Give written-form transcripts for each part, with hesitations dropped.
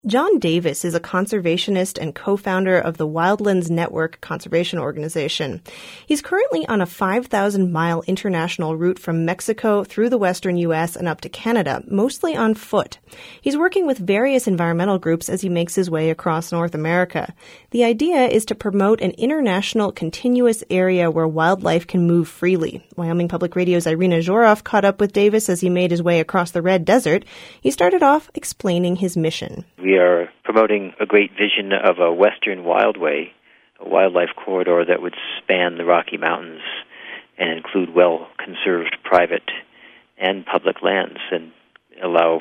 John Davis is a conservationist and co-founder of the Wildlands Network Conservation Organization. He's currently on a 5,000-mile international route from Mexico through the western U.S. and up to Canada, mostly on foot. He's working with various environmental groups as he makes his way across North America. The idea is to promote an international, continuous area where wildlife can move freely. Wyoming Public Radio's Irina Zhorov caught up with Davis as he made his way across the Red Desert. He started off explaining his mission. We are promoting a great vision of a Western Wildway, a wildlife corridor that would span the Rocky Mountains and include well-conserved private and public lands and allow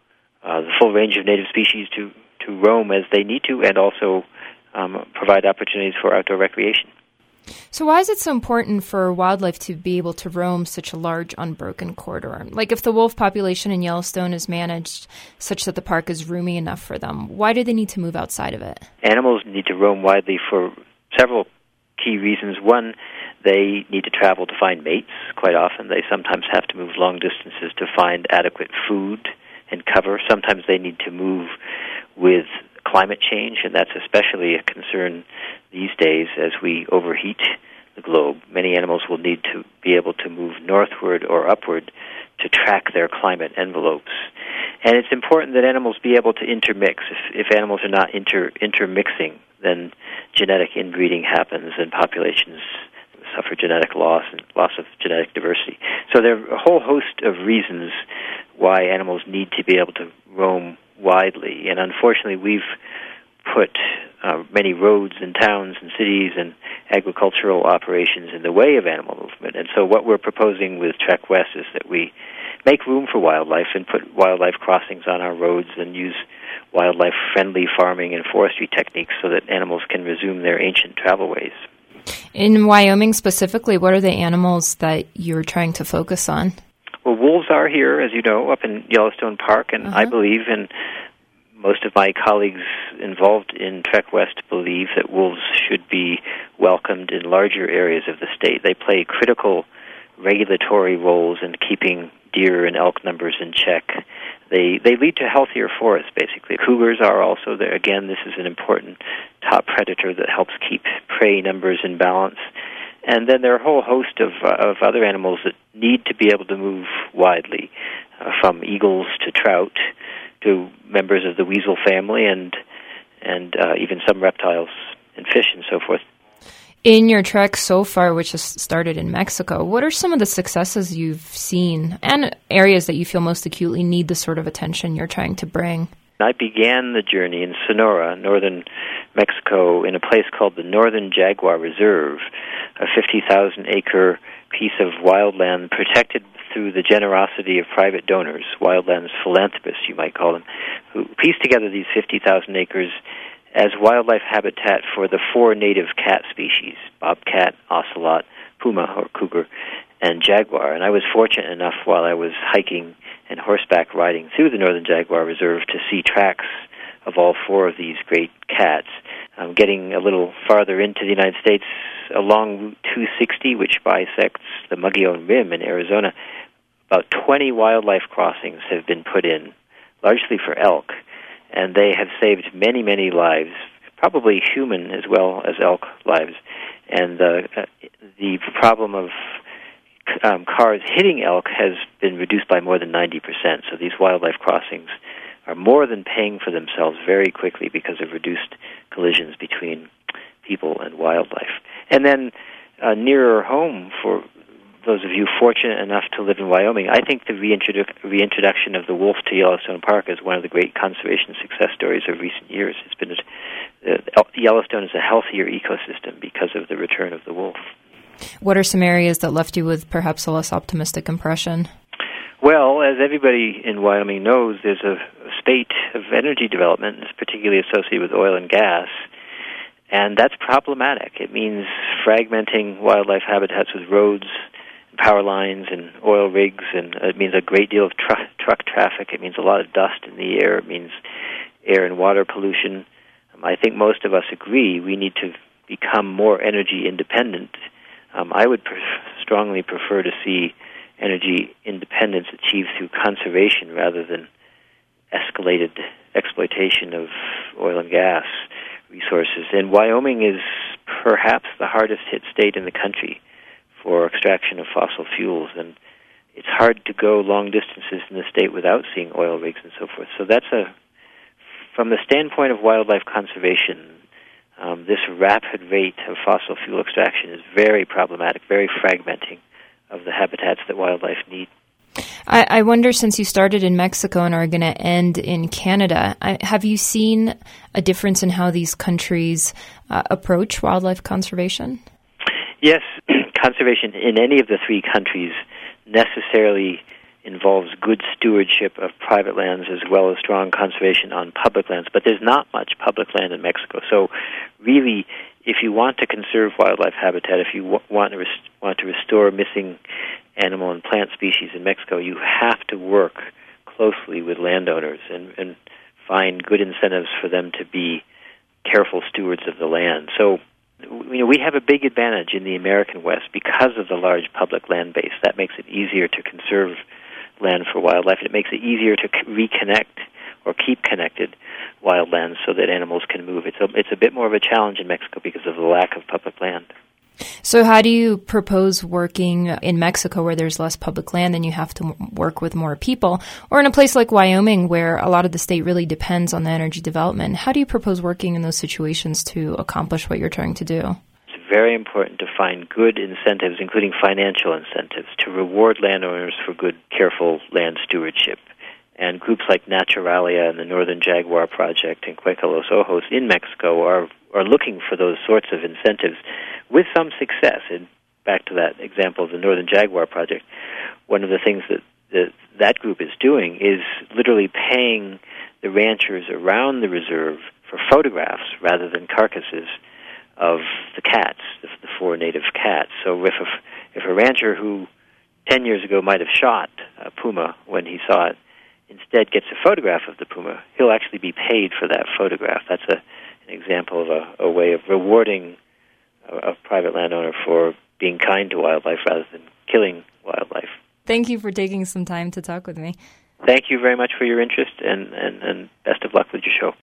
the full range of native species to roam as they need to, and also provide opportunities for outdoor recreation. So why is it so important for wildlife to be able to roam such a large, unbroken corridor? Like, if the wolf population in Yellowstone is managed such that the park is roomy enough for them, why do they need to move outside of it? Animals need to roam widely for several key reasons. One, they need to travel to find mates quite often. They sometimes have to move long distances to find adequate food and cover. Sometimes they need to move with climate change, and that's especially a concern these days as we overheat the globe. Many animals will need to be able to move northward or upward to track their climate envelopes. And it's important that animals be able to intermix. If animals are not intermixing, then genetic inbreeding happens and populations suffer genetic loss and loss of genetic diversity. So there are a whole host of reasons why animals need to be able to roam widely. And unfortunately, we've put many roads and towns and cities and agricultural operations in the way of animal movement. And so what we're proposing with Trek West is that we make room for wildlife and put wildlife crossings on our roads and use wildlife-friendly farming and forestry techniques so that animals can resume their ancient travel ways. In Wyoming specifically, what are the animals that you're trying to focus on? Well, wolves are here, as you know, up in Yellowstone Park, and I believe, and most of my colleagues involved in Trek West believe, that wolves should be welcomed in larger areas of the state. They play critical regulatory roles in keeping deer and elk numbers in check. They lead to healthier forests, basically. Cougars are also there. Again, this is an important top predator that helps keep prey numbers in balance. And then there are a whole host of other animals that need to be able to move widely, from eagles to trout to members of the weasel family and even some reptiles and fish and so forth. In your trek so far, which has started in Mexico, what are some of the successes you've seen and areas that you feel most acutely need the sort of attention you're trying to bring? I began the journey in Sonora, northern Mexico, in a place called the Northern Jaguar Reserve, a 50,000-acre piece of wildland protected through the generosity of private donors, wildlands philanthropists, you might call them, who pieced together these 50,000 acres as wildlife habitat for the 4 native cat species, bobcat, ocelot, puma or cougar, and jaguar. And I was fortunate enough while I was hiking and horseback riding through the Northern Jaguar Reserve to see tracks of all 4 of these great cats. Getting a little farther into the United States, along Route 260, which bisects the Mogollon Rim in Arizona, about 20 wildlife crossings have been put in, largely for elk, and they have saved many, many lives, probably human as well as elk lives. And the problem of cars hitting elk has been reduced by more than 90%. So these wildlife crossings are more than paying for themselves very quickly because of reduced collisions between people and wildlife. And then nearer home, for those of you fortunate enough to live in Wyoming, I think the reintroduction of the wolf to Yellowstone Park is one of the great conservation success stories of recent years. It's been Yellowstone is a healthier ecosystem because of the return of the wolf. What are some areas that left you with perhaps a less optimistic impression? Well, as everybody in Wyoming knows, there's a spate of energy development, particularly associated with oil and gas, and that's problematic. It means fragmenting wildlife habitats with roads, power lines, and oil rigs, and it means a great deal of truck traffic. It means a lot of dust in the air. It means air and water pollution. I think most of us agree we need to become more energy independent. I would strongly prefer to see energy independence achieved through conservation rather than escalated exploitation of oil and gas resources. And Wyoming is perhaps the hardest hit state in the country for extraction of fossil fuels, and it's hard to go long distances in the state without seeing oil rigs and so forth. So that's from the standpoint of wildlife conservation, this rapid rate of fossil fuel extraction is very problematic, very fragmenting of the habitats that wildlife need. I wonder, since you started in Mexico and are going to end in Canada, have you seen a difference in how these countries approach wildlife conservation? Yes, conservation in any of the three countries necessarily involves good stewardship of private lands as well as strong conservation on public lands. But there's not much public land in Mexico. So really, if you want to conserve wildlife habitat, if you want to restore missing animal and plant species in Mexico, you have to work closely with landowners and find good incentives for them to be careful stewards of the land. So, we have a big advantage in the American West because of the large public land base. That makes it easier to conserve land for wildlife. It makes it easier to reconnect or keep connected wildlands so that animals can move. It's a bit more of a challenge in Mexico because of the lack of public land. So how do you propose working in Mexico where there's less public land and you have to work with more people, or in a place like Wyoming where a lot of the state really depends on the energy development? How do you propose working in those situations to accomplish what you're trying to do? It's very important to find good incentives, including financial incentives, to reward landowners for good, careful land stewardship. And groups like Naturalia and the Northern Jaguar Project and Cueca Los Ojos in Mexico are looking for those sorts of incentives with some success. And back to that example of the Northern Jaguar Project, one of the things that group is doing is literally paying the ranchers around the reserve for photographs rather than carcasses of the cats, the four native cats. So if a rancher who 10 years ago might have shot a puma when he saw it, instead gets a photograph of the puma, he'll actually be paid for that photograph. That's an example of a way of rewarding a private landowner for being kind to wildlife rather than killing wildlife. Thank you for taking some time to talk with me. Thank you very much for your interest, and best of luck with your show.